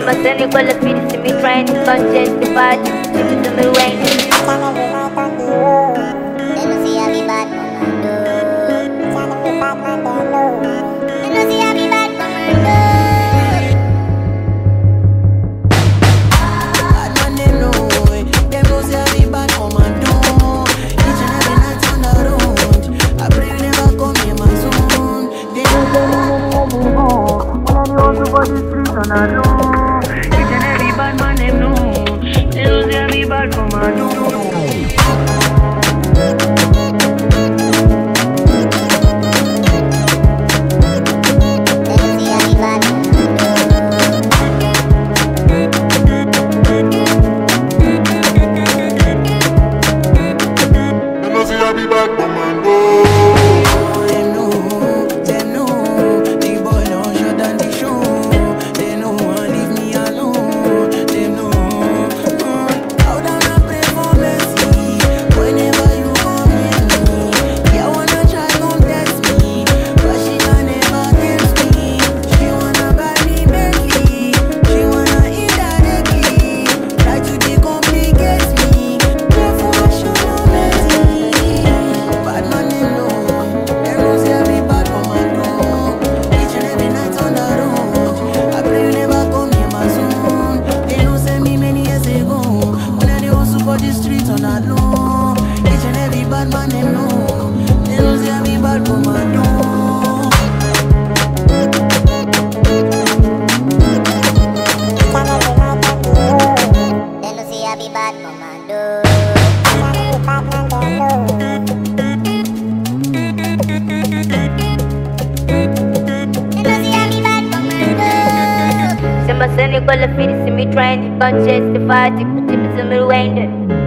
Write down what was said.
Sembra quella fine se mi train, sto justified, se mi rain. On a know, each and every bad man them know. They don't say me bad for my Sembra quella fine se mi train, sto justified, se mi rain.